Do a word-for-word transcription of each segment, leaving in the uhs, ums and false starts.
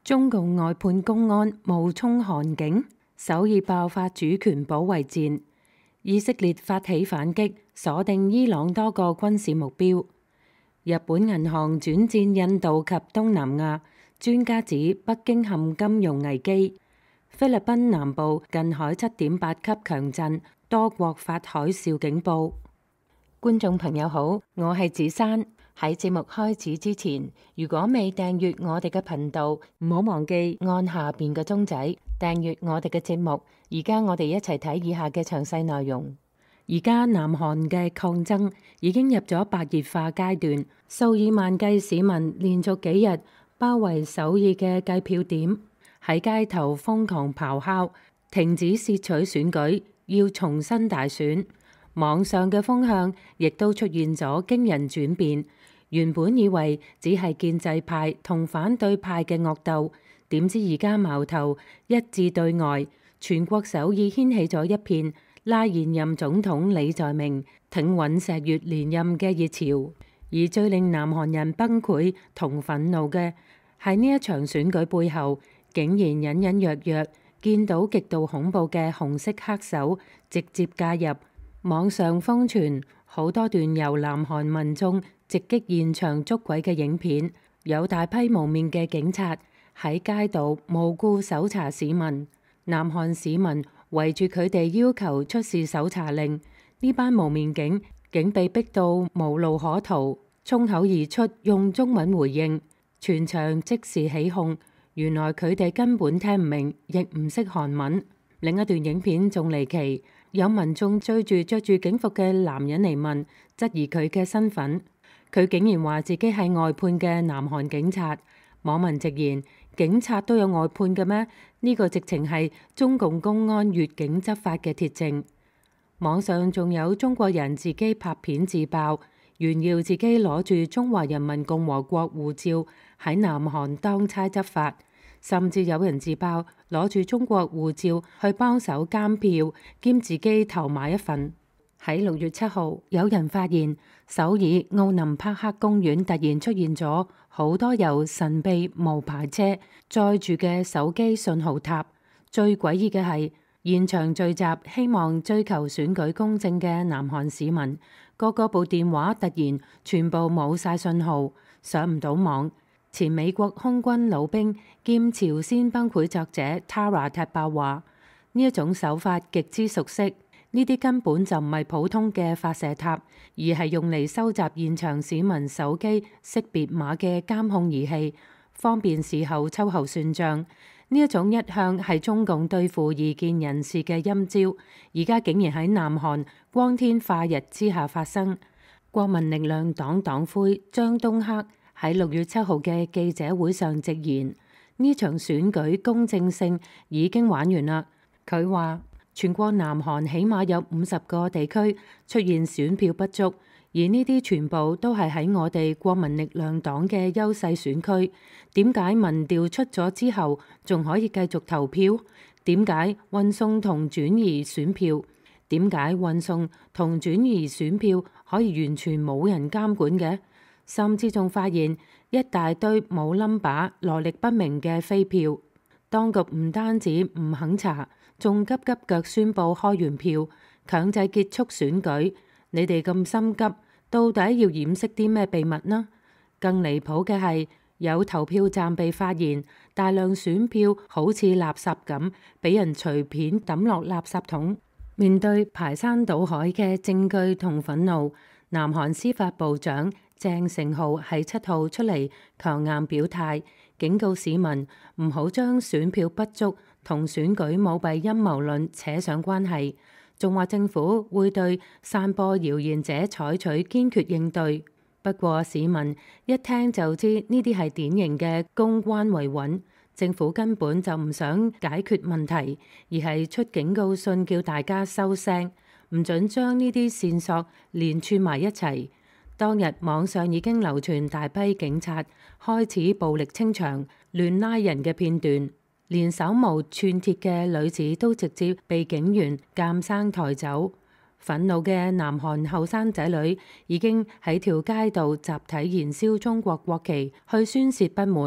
中共外判公安冒充韓警，首爾爆發主權保衛戰。以色列發起反擊，鎖定伊朗多個軍事目標。日本銀行轉戰印度及東南亞，專家指北京陷金融危機。菲律賓南部近海七點八級強震，多國發海嘯警報。觀眾朋友好，我係子珊。喺節目開始之前，如果未訂閱我哋嘅頻道，唔好忘記按下邊嘅鐘仔訂閱我哋嘅節目。而家我哋一齊睇以下嘅詳細內容。而家南韓嘅抗爭已經入咗白熱化階段，數以萬計市民連續幾日包圍首爾嘅計票點，喺街頭瘋狂咆哮，停止竊取選舉，要重新大選。網上嘅風向亦都出現咗驚人轉變。原本以為只係建制派同反對派嘅惡鬥，點知而家矛頭一致對外，全國首爾掀起咗一片拉現任總統李在明挺尹錫悅連任嘅熱潮。而最令南韓人崩潰同憤怒嘅係呢一場選舉背後，竟然隱隱約約見到極度恐怖嘅紅色黑手直接介入。網上瘋傳好多段由南韓民眾直擊現場捉鬼嘅影片，有大批蒙面嘅警察喺街道無故搜查市民，南韓市民圍住佢哋要求出示搜查令，呢班蒙面警竟被逼到無路可逃，衝口而出用中文回應，全場即時起哄。原來佢哋根本聽唔明，亦唔識韓文。另一段影片仲離奇，有民眾追住着住警服嘅男人嚟問，質疑佢嘅身份。佢竟然話自己係外判嘅南韓警察。網民直言：警察都有外判嘅咩？呢個直情係中共公安越境執法嘅鐵證。網上仲有中國人自己拍片自爆，炫耀自己攞住中華人民共和國護照喺南韓當差執法。甚至有人自爆攞住中國護照去幫手監票，兼自己投埋一份。喺六月七號，有人發現首爾奧林匹克公園突然出現咗好多由神秘無牌車載住嘅手機信號塔。最詭異嘅係，現場聚集希望追求選舉公正嘅南韓市民，個個部電話突然全部冇晒信號，上唔到網。前美國空軍老兵兼朝鮮崩潰作者 Tara 踢爆話：呢一種手法極之熟悉，呢啲根本就唔係普通嘅發射塔，而係用嚟收集現場市民手機識別碼嘅監控儀器，方便事後秋後算賬。呢一種一向係中共對付異見人士嘅陰招，而家竟然喺南韓光天化日之下發生。國民力量黨黨魁張東克喺六月七號嘅記者會上直言，呢場選舉公正性已經玩完啦。佢話全國南韓起碼有五十個地區出現選票不足，而呢啲全部都係喺我哋國民力量黨嘅優勢選區。點解民調出咗之後仲可以繼續投票？點解運送同轉移選票？點解運送同轉移選票可以完全冇人監管嘅？甚至仲發現一大堆冇 number、來歷不明嘅飛票。當局唔單止唔肯查，仲急急腳宣布開完票，強制結束選舉。你哋咁心急，到底要掩飾啲咩秘密呢？更離譜嘅係，有投票站被發現大量選票好似垃圾咁，俾人隨便抌落垃圾桶。面對排山倒海嘅證據同憤怒，南韓司法部長鄭成浩喺七號出嚟強硬表態，警告市民唔好將選票不足同選舉舞弊陰謀論扯上關係，仲話政府會對散播謠言者採取堅決應對。不過市民一聽就知呢啲係典型嘅公關維穩，政府根本就唔想解決問題，而係出警告信叫大家收聲，唔准將呢啲線索連串埋一齊。當日網上已經流傳大批警察開始暴力清場、亂拉人嘅片段，連手無寸鐵嘅女子都直接被警員監生抬走。憤怒嘅南韓後生仔女已經喺條街道集體燃燒中國國旗，去宣泄不滿，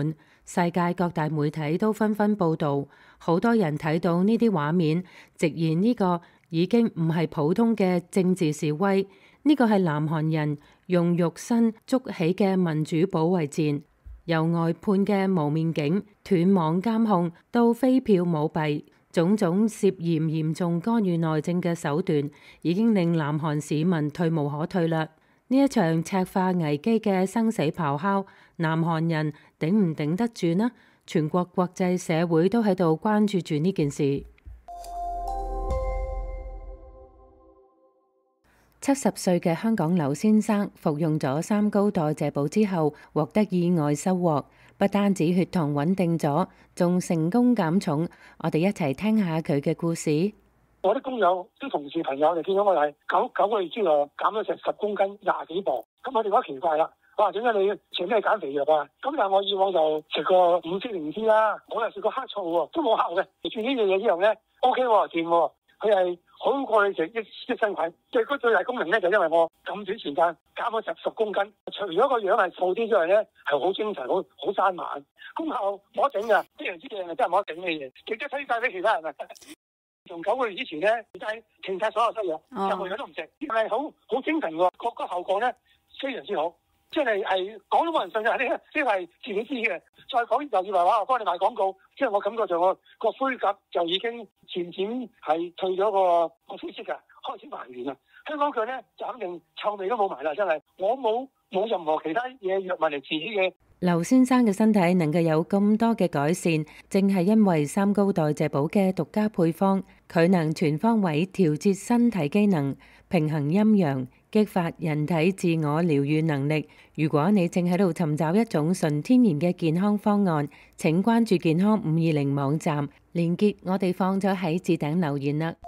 世界各大媒體都紛紛報導，好多人睇到呢啲畫面，直言呢個已經唔係普通嘅政治示威，呢個係南韓人用肉身築起嘅民主保衛戰。由外判嘅無面警、斷網監控到飛票舞弊，種種涉嫌嚴重干預內政嘅手段，已經令南韓市民退無可退啦。呢一場赤化危機嘅生死咆哮，南韓人頂唔頂得住呢？全國國際社會都喺度關注住呢件事。七十歲嘅香港劉先生服用咗三高代謝補之後，獲得意外收穫，不單止血糖穩定咗，仲成功減重。我哋一齊聽下佢嘅故事。 我啲工友、啲同事朋友就見到我係九九個月之內減咗成十公斤、廿幾磅，咁我哋覺得奇怪啦。哇！點解你食咩減肥藥啊？咁但係我以往就食過五色靈芝啦，我又食過黑醋喎，都冇效嘅。食住呢樣嘢之後咧 ，O K 喎，掂喎，佢係好過你食益益生菌。最嗰最大功能咧，就因為我咁短時間減咗十十公斤，除咗個樣係瘦啲之外咧，係好精神、好好生猛，功效冇得頂㗎，非常之靚啊！真係冇得頂嘅嘢，亦都推介俾其他人啊！從九個月之前咧，就係停晒所有西藥，任何嘢都唔食，係好好精神喎，個個效果咧非常之好，即係係講都冇人信嘅，呢呢係自己知嘅。再講就以為話我幫你賣廣告，即係我感覺上我個灰甲就已經漸漸係退咗個個灰色㗎，開始還原啦。香港腳咧就肯定臭味都冇埋啦，真係我冇冇任何其他嘢藥物嚟治呢嘅。 劉先生嘅身體能夠有咁多嘅改善，正係因為三高代謝補嘅獨家配方，佢能全方位調節身體機能，平衡陰陽，激發人體自我療癒能力。如果你正喺度尋找一種純天然嘅健康方案，請關注健康五二零網站，連結我哋放咗喺置頂留言啦。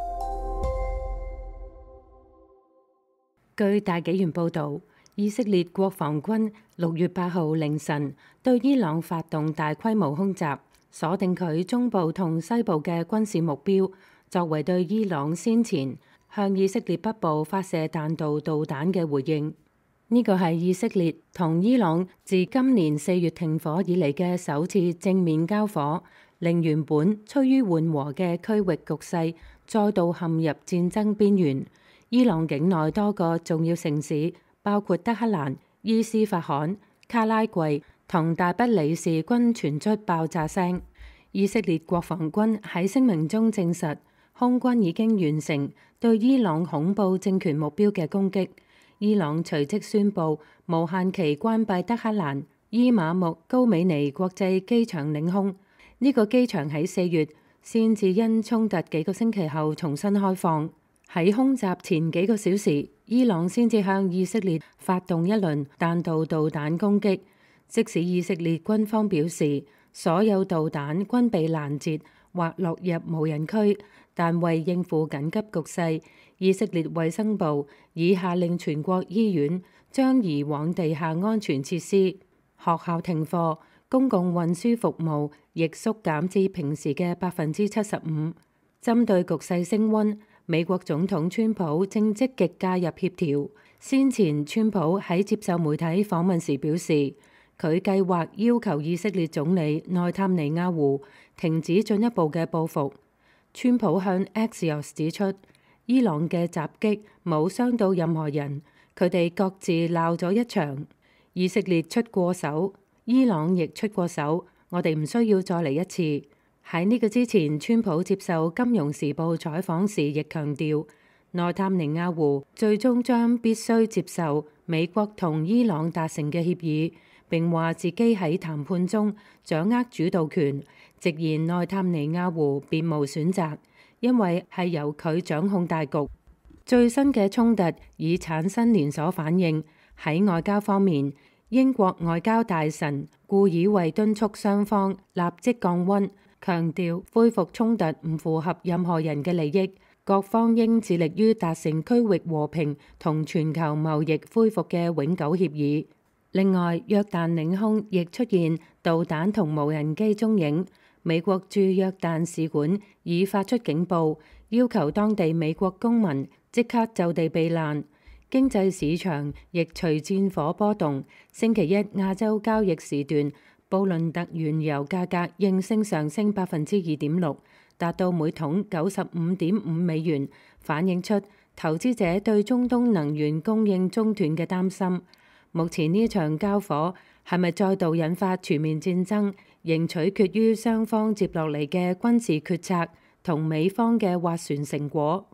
據大紀元報導，以色列國防軍六月八號凌晨對伊朗發動大規模空襲，鎖定佢中部同西部嘅軍事目標，作為對伊朗先前向以色列北部發射彈道導彈嘅回應。呢個係以色列同伊朗自今年四月停火以嚟嘅首次正面交火，令原本趨於緩和嘅區域局勢再度陷入戰爭邊緣。伊朗境內多個重要城市，包括德黑蘭、伊斯法罕、卡拉季同大不里士均傳出爆炸聲。以色列國防軍喺聲明中證實，空軍已經完成對伊朗恐怖政權目標嘅攻擊。伊朗隨即宣布無限期關閉德黑蘭伊馬木高美尼國際機場領空。呢個機場喺四月先至因衝突幾個星期後重新開放。喺空襲前幾個小時，伊朗先至向以色列發動一輪彈道導彈攻擊。即使以色列軍方表示所有導彈均被攔截或落入無人區，但為應付緊急局勢，以色列衛生部已下令全國醫院將移往地下安全設施，學校停課，公共運輸服務亦縮減至平時嘅百分之七十五。針對局勢升溫，美國總統川普正積極介入協調。先前川普喺接受媒體訪問時表示，佢計劃要求以色列總理內塔尼亞胡停止進一步嘅報復。川普向 Axios 指出，伊朗嘅襲擊冇傷到任何人，佢哋各自鬧咗一場。以色列出過手，伊朗亦出過手，我哋唔需要再嚟一次。喺呢個之前，川普接受《金融時報》採訪時亦強調，內塔尼亞胡最終將必須接受美國同伊朗達成嘅協議，並話自己喺談判中掌握主導權，直言內塔尼亞胡別無選擇，因為係由佢掌控大局。最新嘅衝突已產生連鎖反應。喺外交方面，英國外交大臣顧爾維敦促雙方立即降溫，強調恢復衝突唔符合任何人嘅利益，各方應致力於達成區域和平同全球貿易恢復嘅永久協議。另外，約旦領空亦出現導彈同無人機蹤影，美國駐約旦使館已發出警報，要求當地美國公民即刻就地避難。經濟市場亦隨戰火波動，星期一亞洲交易時段， 布倫特原油價格應聲上升百分之二點六，達到每桶九十五點五美元，反映出投資者對中東能源供應中斷嘅擔心。目前呢場交火係咪再度引發全面戰爭，仍取決於雙方接落嚟嘅軍事決策同美方嘅斡旋成果。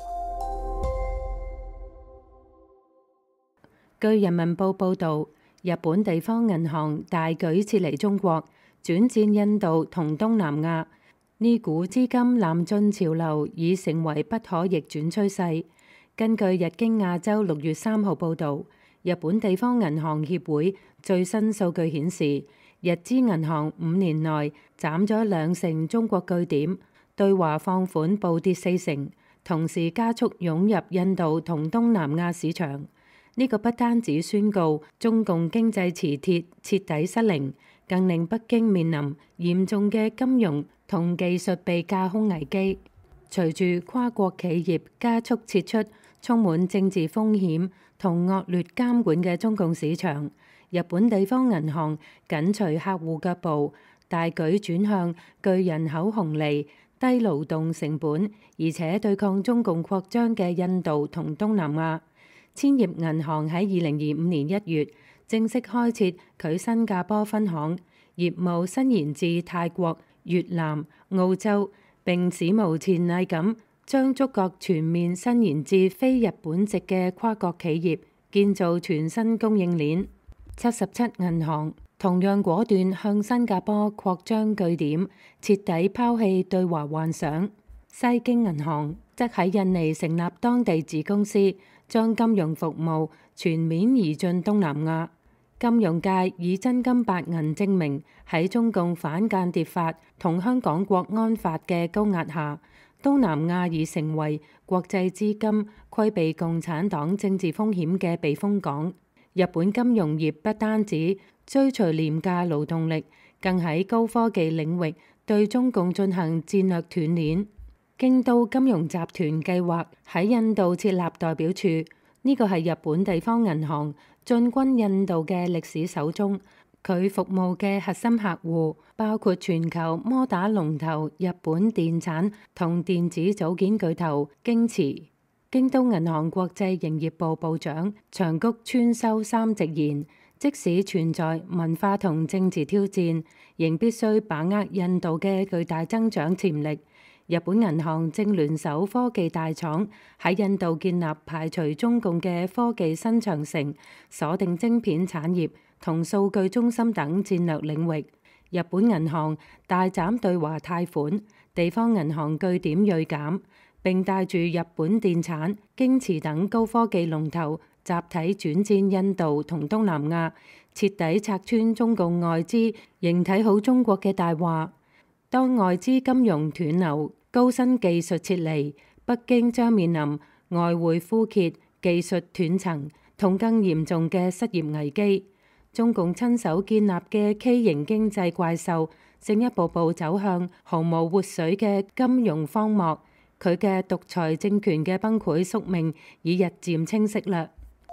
據《人民報》報導，日本地方銀行大舉撤離中國，轉戰印度同東南亞。呢股資金南進潮流已成為不可逆轉趨勢。根據日經亞洲六月三號報導，日本地方銀行協會最新數據顯示，日資銀行五年內斬咗兩成中國據點，對華放款暴跌四成，同時加速湧入印度同東南亞市場。呢個不單止宣告中共經濟磁鐵徹底失靈，更令北京面臨嚴重嘅金融同技術被架空危機。隨住跨國企業加速撤出充滿政治風險同惡劣監管嘅中共市場，日本地方銀行緊隨客戶腳步，大舉轉向具人口紅利、低勞動成本，而且對抗中共擴張嘅印度同東南亞。千葉銀行喺二零二五年一月正式開設佢新加坡分行，業務伸延至泰國、越南、澳洲，並史無前例咁將觸角全面伸延至非日本籍嘅跨國企業，建造全新供應鏈。七十七銀行同樣果斷向新加坡擴張據點，徹底拋棄對華幻想。西京銀行則喺印尼成立當地子公司，將金融服務全面移進東南亞。金融界以真金白銀證明，喺中共反間諜法同香港國安法嘅高壓下，東南亞已成為國際資金規避共產黨政治風險嘅避風港。日本金融業不單止追隨廉價勞動力，更喺高科技領域對中共進行戰略斷鏈。京都金融集團計劃喺印度設立代表處，呢個係日本地方銀行進軍印度嘅歷史首宗。佢服務嘅核心客戶包括全球摩打龍頭日本電產同電子組件巨頭京瓷。京都銀行國際營業部部長長谷川修三直言，即使存在文化同政治挑戰，仍必須把握印度嘅巨大增長潛力。日本銀行正聯手科技大廠喺印度建立排除中共嘅科技新長城，鎖定晶片產業同數據中心等戰略領域。日本銀行大斬對華貸款，地方銀行據點銳減，並帶住日本電產、京瓷等高科技龍頭集體轉戰印度同東南亞，徹底拆穿中共外資仍睇好中國嘅大話。當外資金融斷流、高新技術撤離，北京將面臨外匯枯竭、技術斷層同更嚴重嘅失業危機。中共親手建立嘅畸形經濟怪獸，正一步步走向毫無活水嘅金融荒漠。佢嘅獨裁政權嘅崩潰宿命已日漸清晰啦。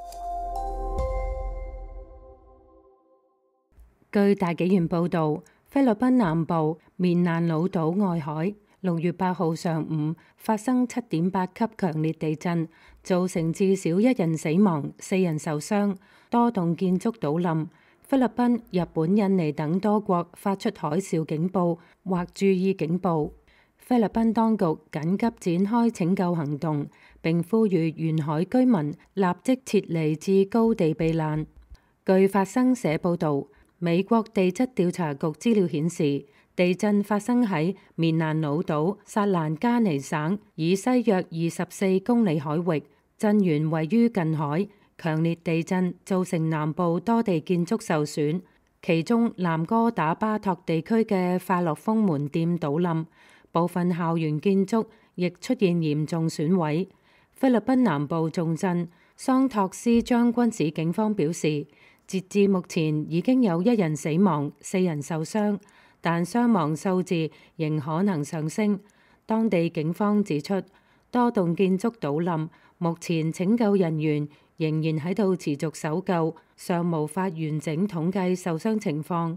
據大紀元報導，菲律賓南部棉蘭老島外海六月八號上午發生七點八級強烈地震，造成至少一人死亡、四人受傷，多棟建築倒冧。菲律賓、日本、印尼等多國發出海嘯警報或注意警報。菲律賓當局緊急展開拯救行動，並呼籲沿海居民立即撤離至高地避難。據法新社報導，美國地質調查局資料顯示，地震發生喺棉蘭老島薩蘭加尼省以西約二十四公里海域，震源位於近海。強烈地震造成南部多地建築受損，其中南哥打巴托地區嘅快樂豐門店倒冧，部分校園建築亦出現嚴重損毀。菲律賓南部重鎮桑托斯將軍市警方表示，截至目前已經有一人死亡、四人受傷，但傷亡數字仍可能上升。當地警方指出，多棟建築倒冧，目前拯救人員仍然喺度持續搜救，尚無法完整統計受傷情況。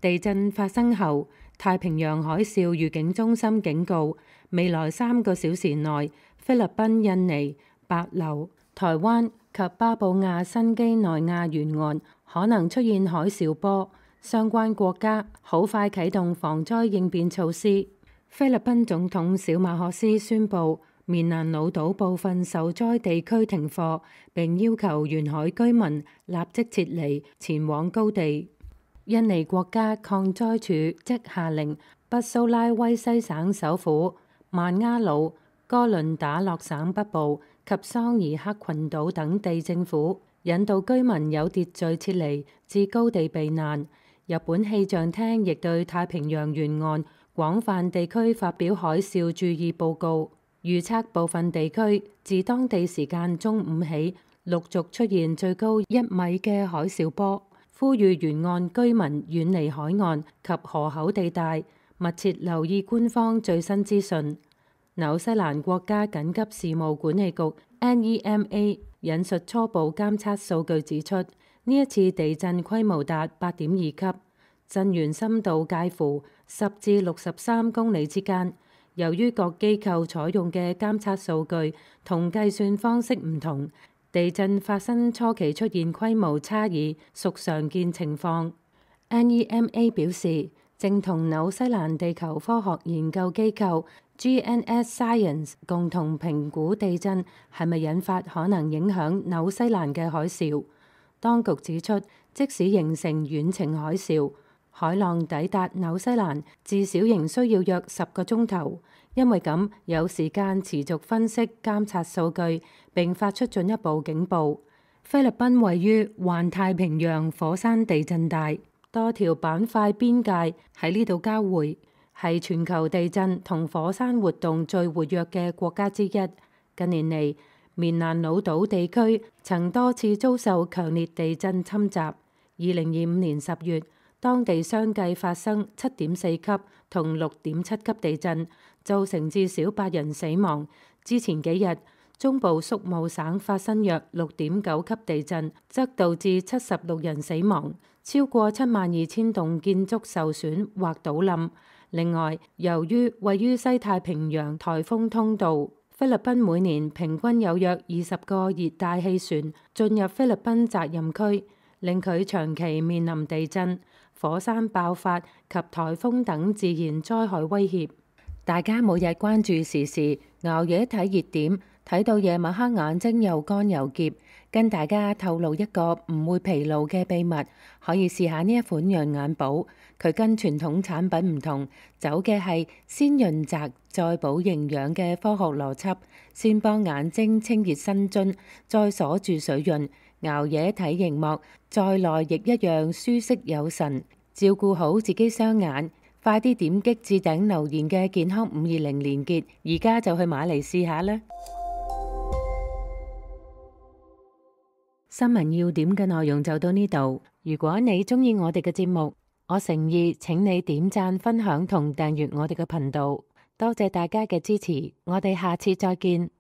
地震發生後，太平洋海嘯預警中心警告，未來三個小時內，菲律賓、印尼、帛琉、台灣及巴布亞新畿內亞沿岸可能出現海嘯波，相關國家好快啟動防災應變措施。菲律賓總統小馬可斯宣布，棉蘭老島部分受災地區停課，並要求沿海居民立即撤離，前往高地。印尼國家抗災處即下令北蘇拉威西省首府曼鴉魯、哥倫打洛省北部及桑夷克群島等地政府引導居民有秩序撤離至高地避難。日本氣象廳亦對太平洋沿岸廣泛地區發表海嘯注意報告，預測部分地區自當地時間中午起陸續出現最高一米嘅海嘯波，呼籲沿岸居民遠離海岸及河口地帶，密切留意官方最新資訊。紐西蘭國家緊急事務管理局 N E M A 引述初步監測數據指出，呢一次地震規模達八點二級，震源深度介乎十至六十三公里之間。由於各機構採用嘅監測數據同計算方式唔同，地震發生初期出現規模差異屬常見情況。N E M A 表示，正同紐西蘭地球科學研究機構 G N S Science 共同評估地震係咪引發可能影響紐西蘭嘅海嘯。當局指出，即使形成遠程海嘯，海浪抵達紐西蘭至少仍需要約十個鐘頭，因為咁有時間持續分析監察數據並發出進一步警報。菲律賓位於環太平洋火山地震帶，多條板塊邊界喺呢度交匯，係全球地震同火山活動最活躍嘅國家之一。近年嚟，棉蘭老島地區曾多次遭受強烈地震侵襲。二零二五年十月，當地相繼發生七點四級同六點七級地震，造成至少八人死亡。之前幾日，中部宿務省發生約六點九級地震，則導致七十六人死亡，超過七萬二千棟建築受損或倒冧。另外，由於位於西太平洋颱風通道，菲律賓每年平均有約二十個熱帶氣旋進入菲律賓責任區，令佢長期面臨地震、火山爆發及颱風等自然災害威脅。大家每日關注時事，熬夜睇熱點，睇到夜晚黑眼睛又乾又澀。跟大家透露一個唔會疲勞嘅秘密，可以試下呢一款養眼寶。佢跟傳統產品唔同，走嘅係先潤澤再補營養嘅科學邏輯，先幫眼睛清熱生津，再鎖住水潤。熬夜睇熒幕，再耐亦一樣舒適有神。照顧好自己雙眼，快啲點擊置頂留言嘅健康五二零連結，而家就去買嚟試下啦。新聞要點嘅內容就到呢度。如果你鍾意我哋嘅節目，我誠意請你點讚、分享同訂閱我哋嘅頻道。多謝大家嘅支持，我哋下次再見。